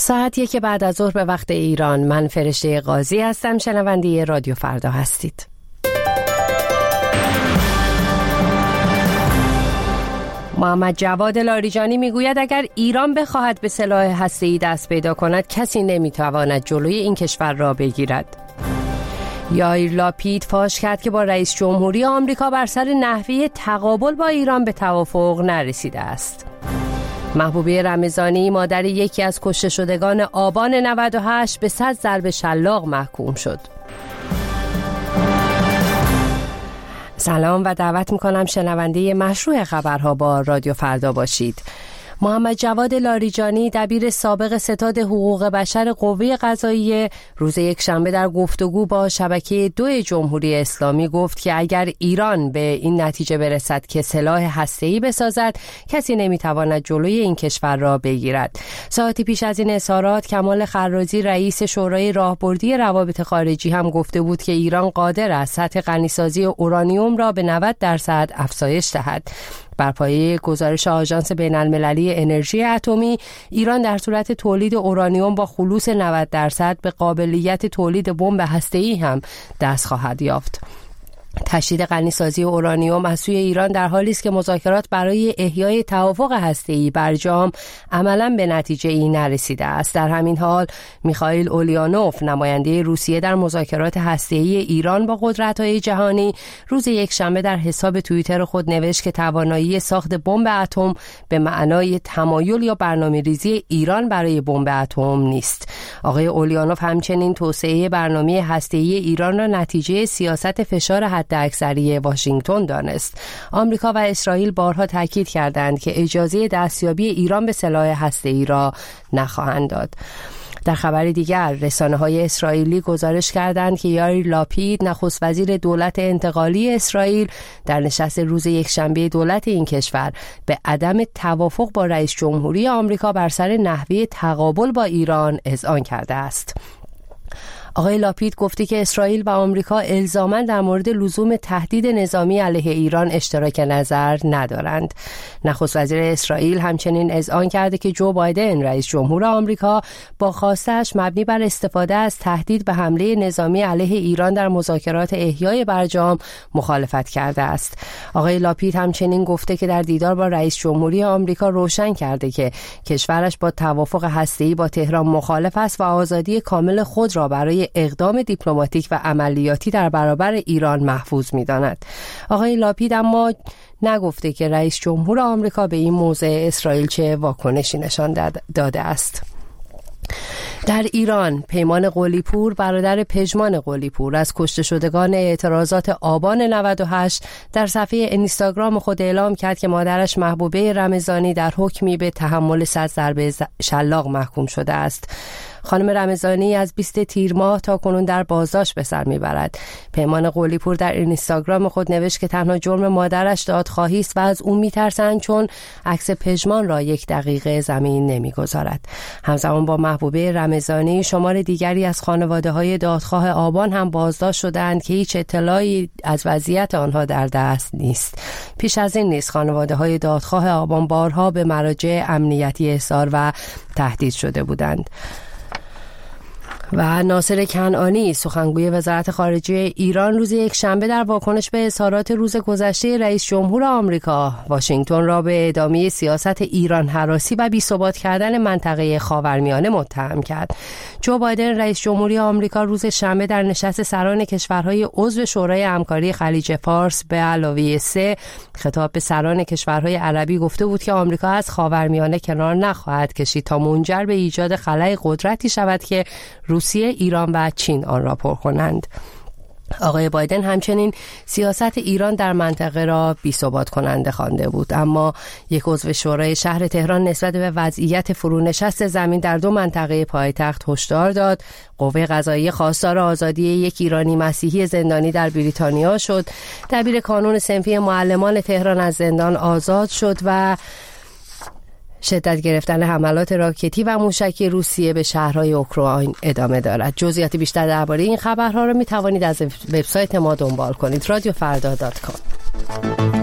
ساعت 1 بعد از ظهر به وقت ایران. من فرشته قاضی هستم. شنونده رادیو فردا هستید. محمد جواد لاریجانی میگوید اگر ایران بخواهد به سلاح هسته‌ای دست پیدا کند کسی نمیتواند جلوی این کشور را بگیرد. یائیر لاپید فاش کرد که با رئیس جمهوری آمریکا بر سر نحوه تقابل با ایران به توافق نرسیده است. محبوبه رمضانی مادر یکی از کشته شدگان آبان 98 به 100 ضرب شلاق محکوم شد. سلام و دعوت میکنم شنونده مشروع خبرها با رادیو فردا باشید. محمد جواد لاریجانی دبیر سابق ستاد حقوق بشر قوه قضاییه روز یکشنبه در گفتگو با شبکه 2 جمهوری اسلامی گفت که اگر ایران به این نتیجه برسد که سلاح هسته‌ای بسازد کسی نمیتواند جلوی این کشور را بگیرد. ساعتی پیش از این اظهارات کمال خرازی رئیس شورای راهبردی روابط خارجی هم گفته بود که ایران قادر است سطح غنیسازی اورانیوم را به 90% افزایش دهد. بر پایه گزارش آژانس بین‌المللی انرژی اتمی، ایران در صورت تولید اورانیوم با خلوص 90% به قابلیت تولید بمب هسته‌ای هم دست خواهد یافت. تشدید غنیسازی اورانیوم از سوی ایران در حالی است که مذاکرات برای احیای توافق هسته‌ای برجام عملاً به نتیجه‌ای نرسیده است. در همین حال میخائیل اولیانوف نماینده روسیه در مذاکرات هسته‌ای ایران با قدرت‌های جهانی روز یکشنبه در حساب توییتر خود نوشت که توانایی ساخت بمب اتم به معنای تمایل یا برنامه‌ریزی ایران برای بمب اتم نیست. آقای اولیانوف همچنین توسعه برنامه هسته‌ای ایران را نتیجه سیاست فشار حداکثری واشنگتن دانست. آمریکا و اسرائیل بارها تاکید کردند که اجازه دستیابی ایران به سلاح هسته‌ای را نخواهند داد. در خبر دیگر رسانه‌های اسرائیلی گزارش کردند که یائیر لاپید نخست وزیر دولت انتقالی اسرائیل در نشست روز یکشنبه دولت این کشور به عدم توافق با رئیس جمهوری آمریکا بر سر نحوه تقابل با ایران اذعان کرده است. آقای لاپید گفته که اسرائیل و آمریکا الزاماً در مورد لزوم تهدید نظامی علیه ایران اشتراک نظر ندارند. نخست وزیر اسرائیل همچنین اذعان کرده که جو بایدن رئیس جمهور آمریکا با خواستش مبنی بر استفاده از تهدید به حمله نظامی علیه ایران در مذاکرات احیای برجام مخالفت کرده است. آقای لاپید همچنین گفته که در دیدار با رئیس جمهوری آمریکا روشن کرده که کشورش با توافق هسته‌ای با تهران مخالف است و آزادی کامل خود را برای اقدام دیپلماتیک و عملیاتی در برابر ایران محفوظ می‌داند. آقای لاپید اما نگفته که رئیس جمهور آمریکا به این موضع اسرائیل چه واکنشی نشان داده است. در ایران پیمان قلی‌پور برادر پژمان قلی‌پور از کشته شدگان اعتراضات آبان 98 در صفحه اینستاگرام خود اعلام کرد که مادرش محبوبه رمضانی در حکمی به تحمل 100 ضربه شلاق محکوم شده است. خانم رمضانی از 20 تیر ماه تا کنون در بازداشت به سر میبرد. پیمان قلی‌پور در اینستاگرام خود نوشت که تنها جرم مادرش دادخواهی است و از اون میترسند چون عکس پژمان را 1 دقیقه زمین نمیگذارد. همزمان با محبوبه رمضانی شمار دیگری از خانواده‌های دادخواه آبان هم بازداشت شدند که هیچ اطلاعی از وضعیت آنها در دست نیست. پیش از این نیز خانواده‌های دادخواه آبان بارها به مراجع امنیتی احضار و تهدید شده بودند. و ناصر کنعانی سخنگوی وزارت خارجه ایران روز یکشنبه در واکنش به اظهارات روز گذشته رئیس جمهور آمریکا واشنگتن را به ادامه سیاست ایران هراسی و بی‌ثبات کردن منطقه خاورمیانه متهم کرد. جو بایدن رئیس جمهوری آمریکا روز شنبه در نشست سران کشورهای عضو شورای همکاری خلیج فارس به علاوه 3 خطاب به سران کشورهای عربی گفته بود که آمریکا از خاورمیانه کنار نخواهد کشید تا منجر به ایجاد خلأ قدرتی شود که روسیه، ایران و چین آن را پر کنند. آقای بایدن همچنین سیاست ایران در منطقه را بی‌ثبات کننده خوانده بود، اما یک عضو شورای شهر تهران نسبت به وضعیت فرونشست زمین در 2 منطقه پایتخت هشدار داد. قوه قضاییه خواستار آزادی یک ایرانی مسیحی زندانی در بریتانیا شد. دبیر کانون صنفی معلمان تهران از زندان آزاد شد و شدت گرفتن حملات راکتی و موشکی روسیه به شهرهای اوکراین ادامه دارد. جزئیات بیشتر درباره این خبرها را می توانید از وبسایت ما دنبال کنید. radioffarda.com